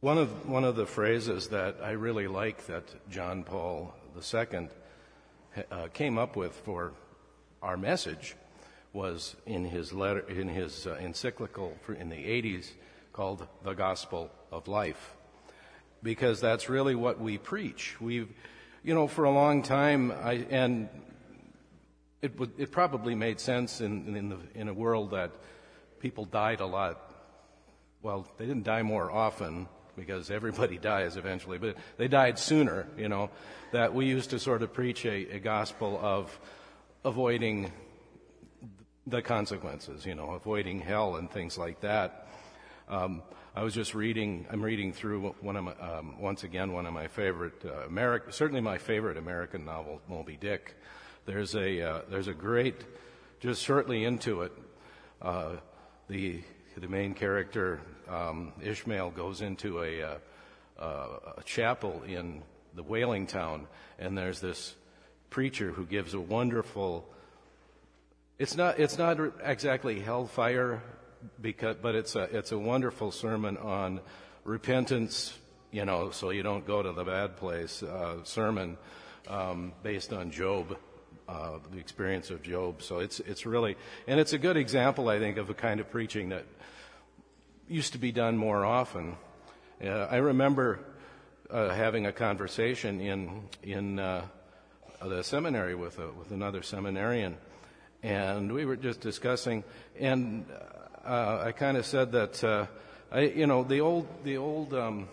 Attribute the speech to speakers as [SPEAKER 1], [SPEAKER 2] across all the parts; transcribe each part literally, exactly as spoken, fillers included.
[SPEAKER 1] One of one of the phrases that I really like that John Paul the Second uh, came up with for our message was in his letter, in his uh, encyclical for, in the eighties called "The Gospel of Life," because that's really what we preach. We've, you know, for a long time, I and it would it probably made sense in in the in a world that people died a lot. Well, they didn't die more often, because everybody dies eventually, but they died sooner, you know, that we used to sort of preach a, a gospel of avoiding the consequences, you know, avoiding hell and things like that. Um, I was just reading, I'm reading through one of my, um, once again, one of my favorite, uh, American, certainly my favorite American novel, Moby Dick. There's a, uh, there's a great, just shortly into it, uh, the, the main character, um, Ishmael, goes into a, uh, uh, a chapel in the whaling town, and there's this preacher who gives a wonderful, it's not, it's not exactly hellfire, because, but it's a, it's a wonderful sermon on repentance, you know, so you don't go to the bad place, uh, sermon, um, based on Job. Uh, the experience of Job. So it's it's really, and it's a good example, I think, of a kind of preaching that used to be done more often. Uh, I remember uh, having a conversation in in uh, the seminary with a, with another seminarian, and we were just discussing, and uh, I kind of said that uh, I, you know, the old the old. Um,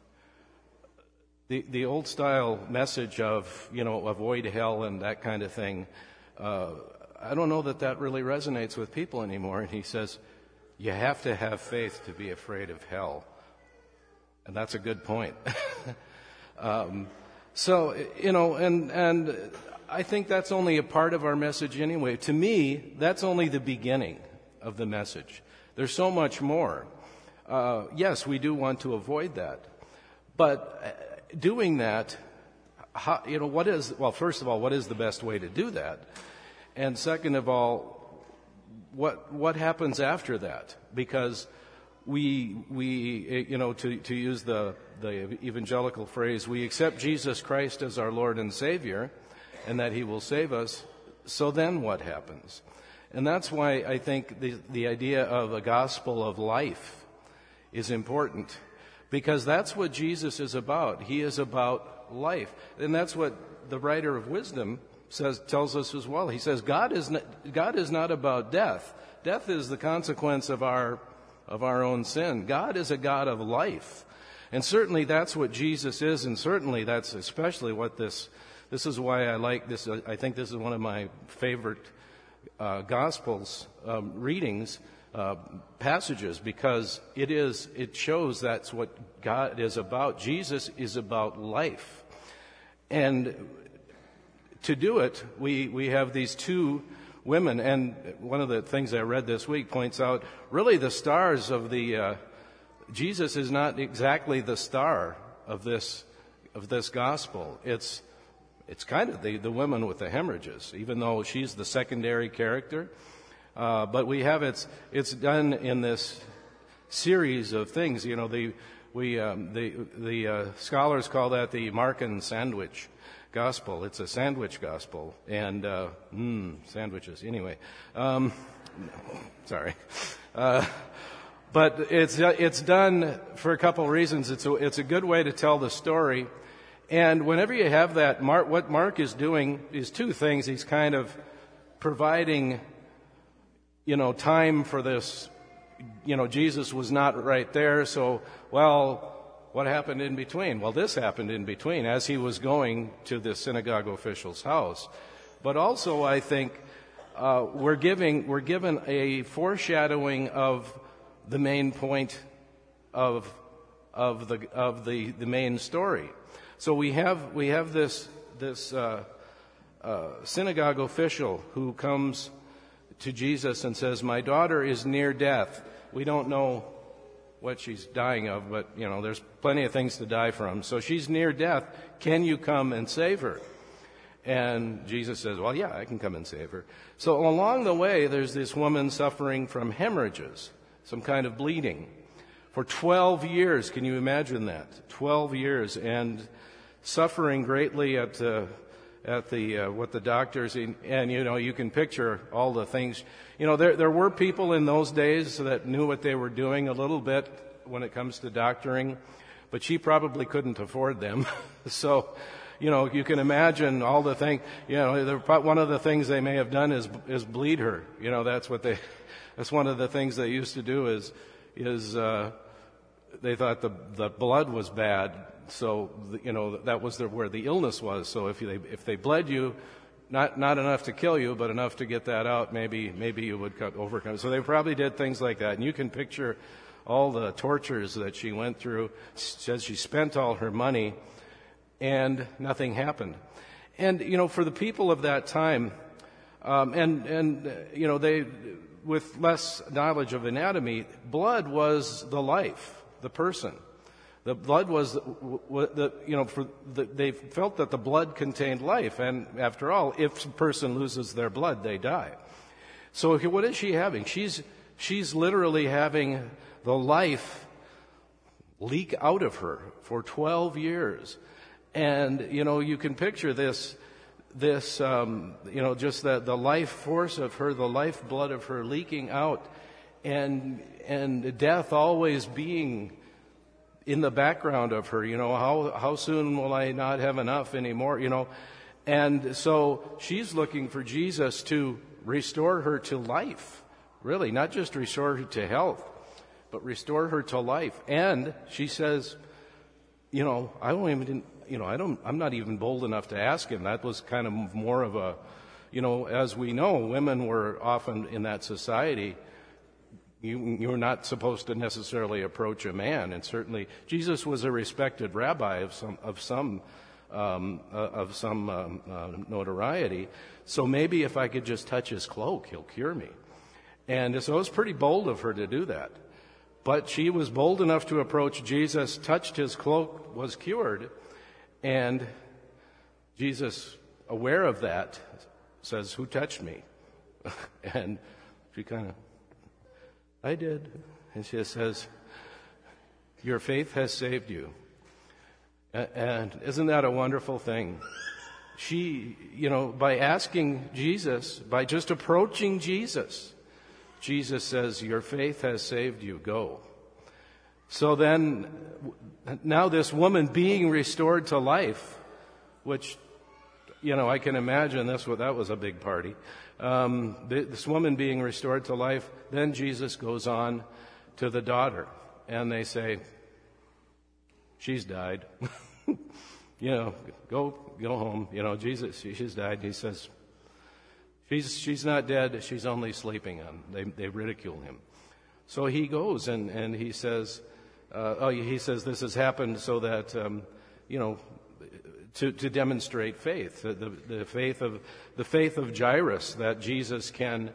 [SPEAKER 1] The, the old style message of, you know, avoid hell and that kind of thing, uh, I don't know that that really resonates with people anymore. And he says, you have to have faith to be afraid of hell. And that's a good point. um, so, you know, and, and I think that's only a part of our message anyway. To me, that's only the beginning of the message. There's so much more. Uh, yes, we do want to avoid that. But doing that, how, you know, what is, well, first of all, what is the best way to do that? And second of all, what what happens after that? Because we, we you know, to, to use the, the evangelical phrase, we accept Jesus Christ as our Lord and Savior, and that He will save us, so then what happens? And that's why I think the, the idea of a gospel of life is important. Because that's what Jesus is about. He is about life. And that's what the writer of wisdom says, tells us as well. He says God is not, God is not about death. Death is the consequence of our, of our own sin. God is a God of life. And certainly that's what Jesus is, and certainly that's especially what this, this is why I like this. I think this is one of my favorite uh, Gospels um, readings. Uh, passages, because it is, it shows that's what God is about. Jesus is about life. And to do it, we, we have these two women, and one of the things I read this week points out, really the stars of the, uh, Jesus is not exactly the star of this, of this gospel. It's, it's kind of the, the woman with the hemorrhages, even though she's the secondary character. Uh, but we have it's it's done in this series of things. You know, the we um, the the uh, scholars call that the Markan sandwich gospel. It's a sandwich gospel, and uh, mm, sandwiches. Anyway, um, sorry, uh, but it's uh, it's done for a couple of reasons. It's a, it's a good way to tell the story, and whenever you have that, Mark, what Mark is doing is two things. He's kind of providing, you know, time for this. You know, Jesus was not right there, so, well, what happened in between? Well, this happened in between as he was going to the synagogue official's house. But also, I think, uh, we're giving, we're given a foreshadowing of the main point of, of the, of the, the main story. So we have, we have this, this, uh, uh, synagogue official who comes to Jesus and says, my daughter is near death. We don't know what she's dying of, but, you know, there's plenty of things to die from. So she's near death. Can you come and save her? And Jesus says, well, yeah, I can come and save her. So along the way, there's this woman suffering from hemorrhages, some kind of bleeding, For twelve years, can you imagine that? twelve years, and suffering greatly at uh, at the uh, what the doctors and, and you know you can picture all the things. You know, there there were people in those days that knew what they were doing a little bit when it comes to doctoring, but she probably couldn't afford them. So, you know, you can imagine all the things. You know, one of the things they may have done is is bleed her. You know, that's what they. That's one of the things they used to do is is. Uh, They thought the the blood was bad, so the, you know that was the, where the illness was. So if they if they bled you, not not enough to kill you, but enough to get that out, maybe maybe you would overcome. So they probably did things like that, and you can picture all the tortures that she went through. Says she spent all her money, and nothing happened. And you know, for the people of that time, um, and and uh, you know they with less knowledge of anatomy, blood was the life. The person, the blood was, the, the you know, for the, they felt that the blood contained life, and after all, if a person loses their blood, they die. So what is she having? She's she's literally having the life leak out of her for twelve years, and you know you can picture this, this um, you know just the the life force of her, the lifeblood of her leaking out. And and death always being in the background of her, you know, how how soon will I not have enough anymore, you know? And so she's looking for Jesus to restore her to life, really, not just restore her to health, but restore her to life. And she says, you know, I don't even, you know, I don't, I'm not even bold enough to ask him. That was kind of more of a, you know, as we know, women were often in that society. You, you're not supposed to necessarily approach a man, and certainly Jesus was a respected rabbi of some of some um, uh, of some um, uh, notoriety. So maybe if I could just touch his cloak, he'll cure me. And so it was pretty bold of her to do that. But she was bold enough to approach Jesus, touched his cloak, was cured, and Jesus, aware of that, says, "Who touched me?" And she kind of. I did. And she says, "Your faith has saved you." And isn't that a wonderful thing? She, you know, by asking Jesus, by just approaching Jesus, Jesus says, "Your faith has saved you. Go." So then, now this woman being restored to life, which, you know, I can imagine this, that was a big party. Um, this woman being restored to life, then Jesus goes on to the daughter, and they say, "She's died." You know, go go home. You know, Jesus, she, she's died. He says, "She's she's not dead. She's only sleeping." On they they ridicule him. So he goes and and he says, uh, "Oh, he says this has happened so that um, you know." To, to demonstrate faith, the, the faith of the faith of Jairus, that Jesus can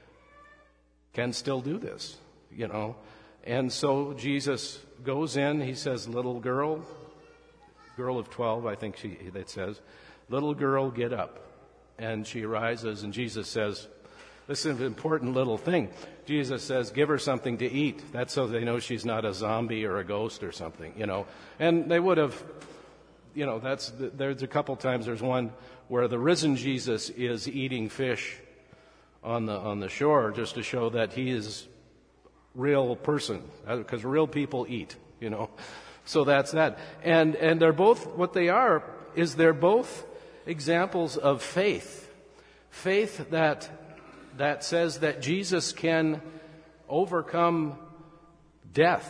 [SPEAKER 1] can still do this, you know. And so Jesus goes in. He says, "Little girl, girl of twelve, I think she that says, little girl, get up." And she arises, and Jesus says, "This is an important little thing." Jesus says, "Give her something to eat." That's so they know she's not a zombie or a ghost or something, you know. And they would have. You know, that's there's a couple times. There's one where the risen Jesus is eating fish on the on the shore, just to show that he is real person, because real people eat. You know, so that's that. And and they're both what they are is they're both examples of faith, faith that that says that Jesus can overcome death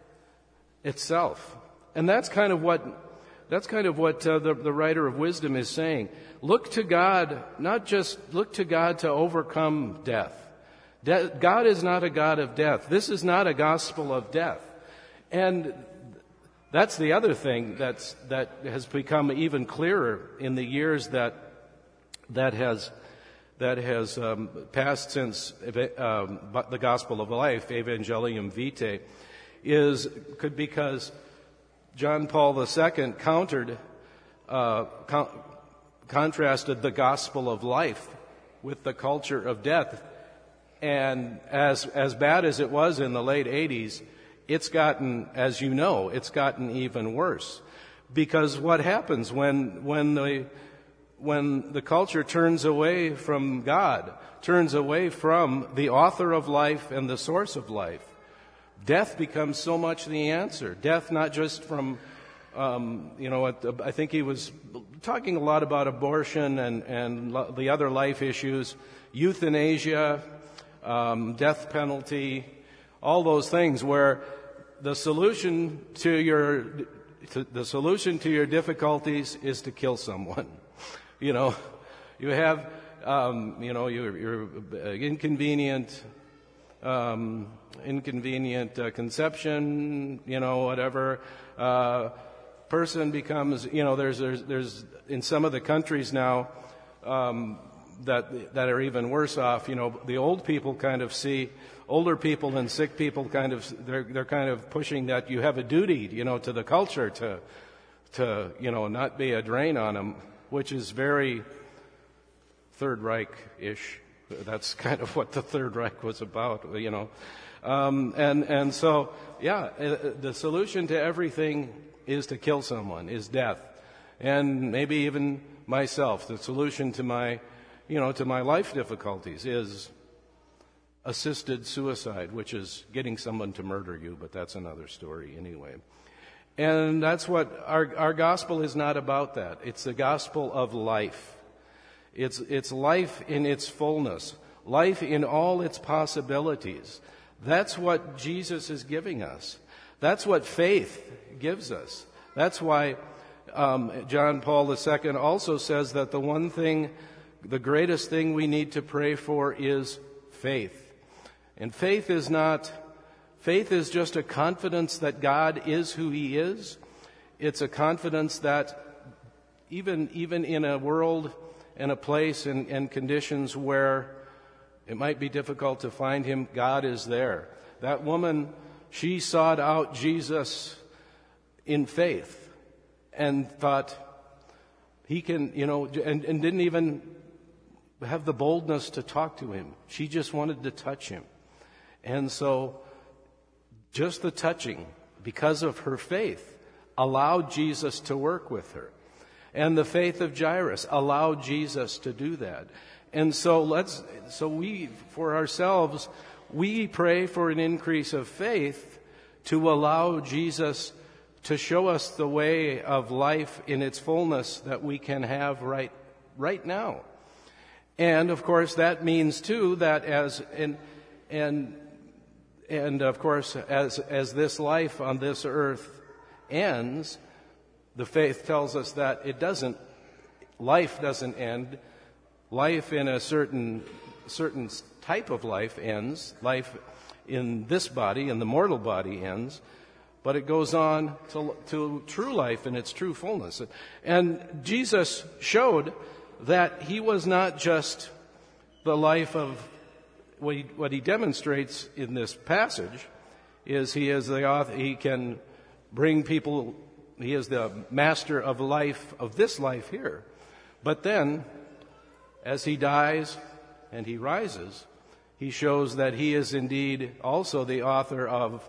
[SPEAKER 1] itself, and that's kind of what. That's kind of what uh, the, the writer of Wisdom is saying. Look to God, not just look to God to overcome death. De- God is not a God of death. This is not a gospel of death. And that's the other thing that's, that has become even clearer in the years that, that has, that has um, passed since um, the gospel of life, Evangelium Vitae, is could because John Paul the Second countered, uh, con- contrasted the gospel of life with the culture of death. And as as bad as it was in the late eighties, it's gotten, as you know, it's gotten even worse. Because what happens when when the when the culture turns away from God, turns away from the author of life and the source of life, death becomes so much the answer. Death not just from, um, you know, I think he was talking a lot about abortion and, and the other life issues, euthanasia, um, death penalty, all those things where the solution to your to, the solution to your difficulties is to kill someone. You know, you have, um, you know, you're, you're inconvenient, um, inconvenient uh, conception, you know, whatever. Uh, person becomes, you know, there's, there's, there's in some of the countries now um, that that are even worse off. You know, the old people kind of see older people and sick people kind of they're they're kind of pushing that you have a duty, you know, to the culture to to you know not be a drain on them, which is very Third Reich-ish. That's kind of what the Third Reich was about, you know. Um, and and so yeah, the solution to everything is to kill someone, is death, and maybe even myself. The solution to my you know to my life difficulties is assisted suicide, which is getting someone to murder you, but that's another story anyway. And that's what our our gospel is not about. That it's the gospel of life. It's it's life in its fullness, life in all its possibilities. That's what Jesus is giving us. That's what faith gives us. That's why um, John Paul the Second also says that the one thing, the greatest thing we need to pray for is faith. And faith is not, faith is just a confidence that God is who He is. It's a confidence that even even in a world and a place and, and conditions where it might be difficult to find Him, God is there. That woman, she sought out Jesus in faith and thought He can, you know, and, and didn't even have the boldness to talk to Him. She just wanted to touch Him. And so just the touching, because of her faith, allowed Jesus to work with her. And the faith of Jairus allowed Jesus to do that. And so let's, so we, for ourselves, we pray for an increase of faith to allow Jesus to show us the way of life in its fullness that we can have right, right now. And of course that means too that as, and, and, and of course as, as this life on this earth ends, the faith tells us that it doesn't, life doesn't end. Life in a certain certain type of life ends. Life in this body, in the mortal body, ends. But it goes on to, to true life in its true fullness. And Jesus showed that He was not just the life of, what He, what he demonstrates in this passage is He is the author, He can bring people, He is the master of life, of this life here. But then, as He dies and He rises, He shows that He is indeed also the author of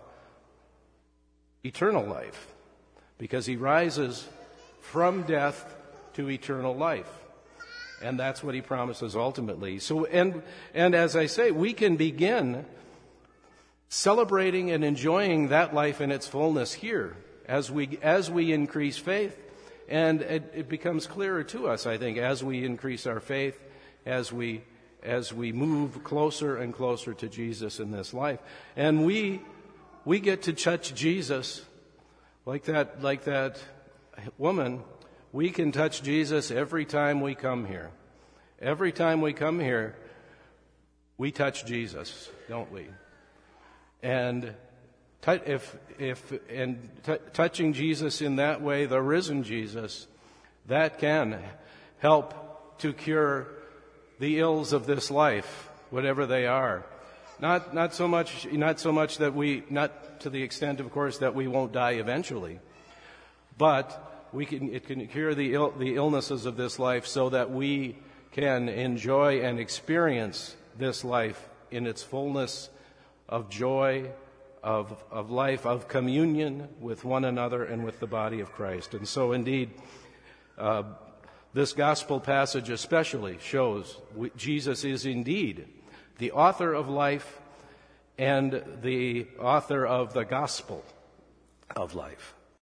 [SPEAKER 1] eternal life, because He rises from death to eternal life. And that's what He promises ultimately. So, and, and as I say, we can begin celebrating and enjoying that life in its fullness here as we, as we increase faith. And it, it becomes clearer to us, I think, as we increase our faith, as we as we move closer and closer to Jesus in this life. And we we get to touch Jesus like that like that woman. We can touch Jesus every time we come here. Every time we come here, we touch Jesus, don't we? And If, if, and t- touching Jesus in that way, the risen Jesus, that can help to cure the ills of this life, whatever they are. Not, not so much, not so much that we, not to the extent, of course, that we won't die eventually, but we can, it can cure the ill, the illnesses of this life so that we can enjoy and experience this life in its fullness of joy, of, of life, of communion with one another and with the body of Christ. And so indeed, uh, this gospel passage especially shows we, Jesus is indeed the author of life and the author of the gospel of life.